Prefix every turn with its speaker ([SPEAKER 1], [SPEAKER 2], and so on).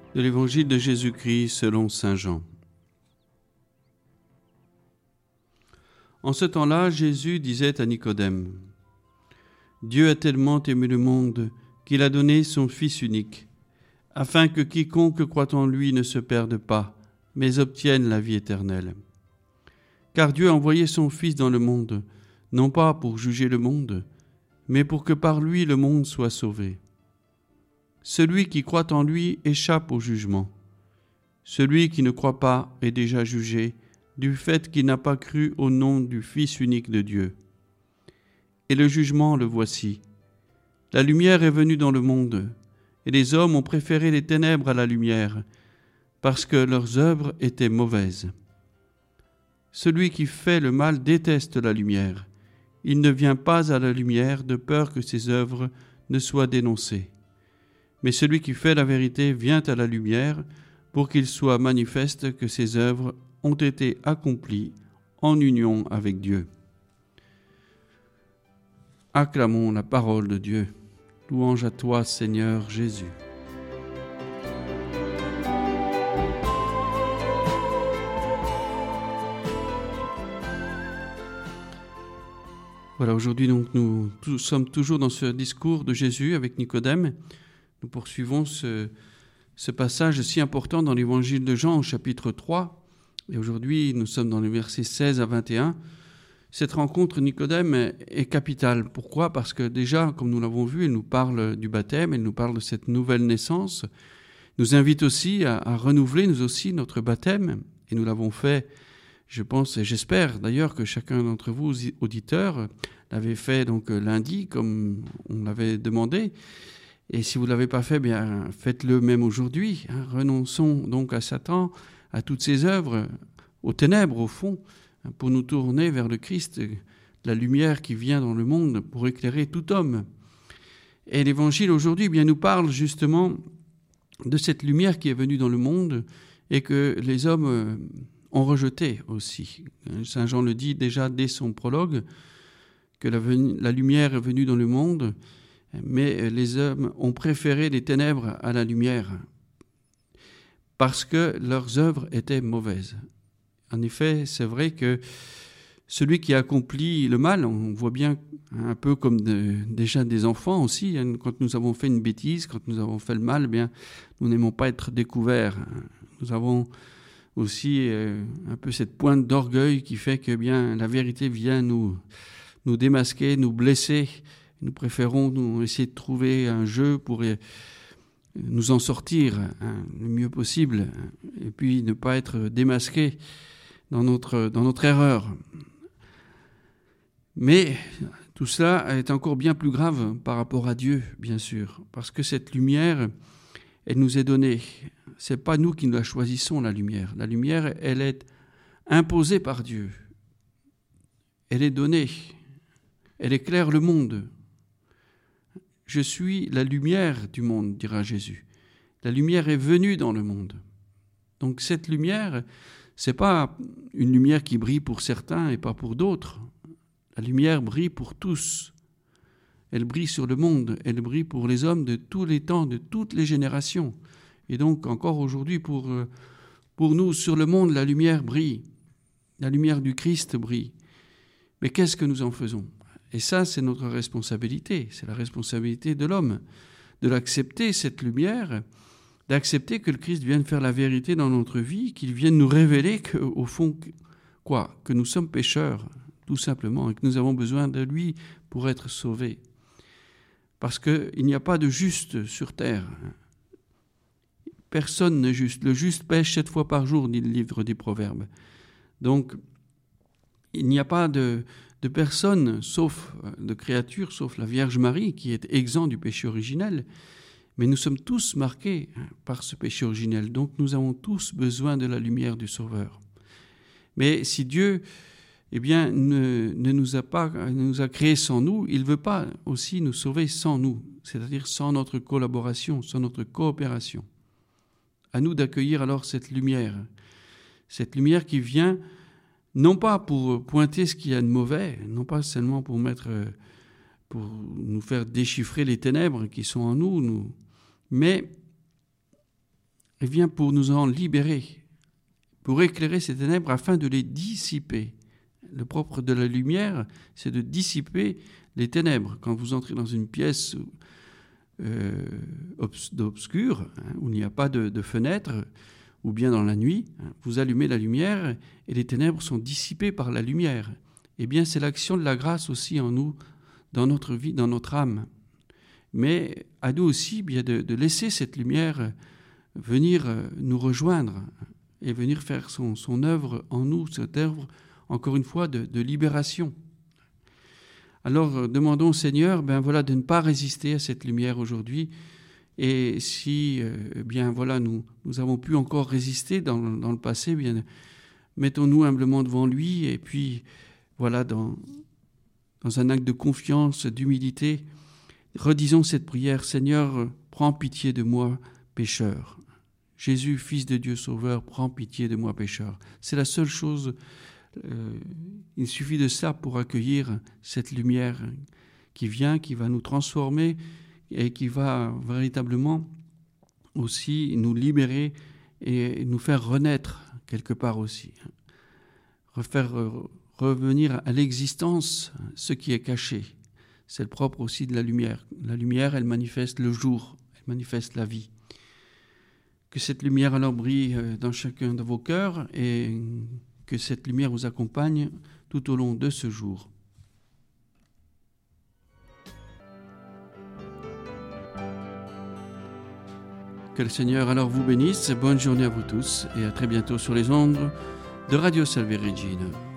[SPEAKER 1] De l'Évangile de Jésus-Christ selon saint Jean. En ce temps-là, Jésus disait à Nicodème : Dieu a tellement aimé le monde qu'il a donné son Fils unique, afin que quiconque croit en lui ne se perde pas, mais obtienne la vie éternelle. Car Dieu a envoyé son Fils dans le monde, non pas pour juger le monde, mais pour que par lui le monde soit sauvé. Celui qui croit en lui échappe au jugement. Celui qui ne croit pas est déjà jugé du fait qu'il n'a pas cru au nom du Fils unique de Dieu. Et le jugement, le voici. La lumière est venue dans le monde, et les hommes ont préféré les ténèbres à la lumière, parce que leurs œuvres étaient mauvaises. Celui qui fait le mal déteste la lumière. Il ne vient pas à la lumière de peur que ses œuvres ne soient dénoncées. Mais celui qui fait la vérité vient à la lumière pour qu'il soit manifeste que ses œuvres ont été accomplies en union avec Dieu. Acclamons la parole de Dieu. Louange à toi, Seigneur Jésus. Voilà, aujourd'hui donc nous sommes toujours dans ce discours de Jésus avec Nicodème. Nous poursuivons ce passage si important dans l'Évangile de Jean au chapitre 3. Et aujourd'hui, nous sommes dans les versets 16 à 21. Cette rencontre Nicodème est capitale. Pourquoi ? Parce que déjà, comme nous l'avons vu, elle nous parle du baptême, elle nous parle de cette nouvelle naissance, nous invite aussi à renouveler, nous aussi, notre baptême. Et nous l'avons fait, je pense et j'espère d'ailleurs que chacun d'entre vous, auditeurs, l'avait fait donc lundi, comme on l'avait demandé. Et si vous ne l'avez pas fait, bien faites-le même aujourd'hui. Renonçons donc à Satan, à toutes ses œuvres, aux ténèbres au fond, pour nous tourner vers le Christ, la lumière qui vient dans le monde pour éclairer tout homme. Et l'Évangile aujourd'hui bien nous parle justement de cette lumière qui est venue dans le monde et que les hommes ont rejetée aussi. Saint Jean le dit déjà dès son prologue, que la lumière est venue dans le monde, mais les hommes ont préféré les ténèbres à la lumière parce que leurs œuvres étaient mauvaises. En effet, c'est vrai que celui qui accomplit le mal, on voit bien un peu comme déjà des enfants aussi, quand nous avons fait une bêtise, quand nous avons fait le mal, bien, nous n'aimons pas être découverts. Nous avons aussi un peu cette pointe d'orgueil qui fait que bien la vérité vient nous démasquer, nous blesser. Nous préférons essayer de trouver un jeu pour nous en sortir le mieux possible et puis ne pas être démasqués dans notre erreur. Mais tout cela est encore bien plus grave par rapport à Dieu, bien sûr, parce que cette lumière, elle nous est donnée. C'est pas nous qui la choisissons, la lumière. La lumière, elle est imposée par Dieu. Elle est donnée. Elle éclaire le monde. Je suis la lumière du monde, dira Jésus. La lumière est venue dans le monde. Donc cette lumière, c'est pas une lumière qui brille pour certains et pas pour d'autres. La lumière brille pour tous. Elle brille sur le monde, elle brille pour les hommes de tous les temps, de toutes les générations. Et donc encore aujourd'hui, pour nous, sur le monde, la lumière brille. La lumière du Christ brille. Mais qu'est-ce que nous en faisons ? Et ça, c'est notre responsabilité, c'est la responsabilité de l'homme, de l'accepter, cette lumière, d'accepter que le Christ vienne faire la vérité dans notre vie, qu'il vienne nous révéler qu'au fond, que nous sommes pécheurs, tout simplement, et que nous avons besoin de lui pour être sauvés. Parce qu'il n'y a pas de juste sur terre. Personne n'est juste. Le juste pêche 7 fois par jour, dit le livre des Proverbes. Donc, il n'y a pas de personne, sauf de créature, sauf la Vierge Marie, qui est exempt du péché originel. Mais nous sommes tous marqués par ce péché originel. Donc nous avons tous besoin de la lumière du Sauveur. Mais si Dieu ne nous a créés sans nous, il ne veut pas aussi nous sauver sans nous, c'est-à-dire sans notre collaboration, sans notre coopération. À nous d'accueillir alors cette lumière qui vient non pas pour pointer ce qu'il y a de mauvais, non pas seulement pour nous faire déchiffrer les ténèbres qui sont en nous, mais il vient pour nous en libérer, pour éclairer ces ténèbres afin de les dissiper. Le propre de la lumière, c'est de dissiper les ténèbres. Quand vous entrez dans une pièce obscure, où il n'y a pas de fenêtre, ou bien dans la nuit, vous allumez la lumière et les ténèbres sont dissipées par la lumière. Eh bien, c'est l'action de la grâce aussi en nous, dans notre vie, dans notre âme. Mais à nous aussi bien de laisser cette lumière venir nous rejoindre et venir faire son œuvre en nous, cette œuvre, encore une fois, de libération. Alors, demandons au Seigneur de ne pas résister à cette lumière aujourd'hui. Et si nous avons pu encore résister dans le passé, mettons-nous humblement devant lui et puis dans un acte de confiance, d'humilité, redisons cette prière: Seigneur, prends pitié de moi, pécheur. Jésus, Fils de Dieu Sauveur, prends pitié de moi, pécheur. C'est la seule chose, il suffit de ça pour accueillir cette lumière qui vient, qui va nous transformer et qui va véritablement aussi nous libérer et nous faire renaître quelque part aussi. Faire revenir à l'existence ce qui est caché. C'est le propre aussi de la lumière. La lumière, elle manifeste le jour, elle manifeste la vie. Que cette lumière alors brille dans chacun de vos cœurs et que cette lumière vous accompagne tout au long de ce jour. Que le Seigneur alors vous bénisse. Bonne journée à vous tous et à très bientôt sur les ondes de Radio Salve Regina.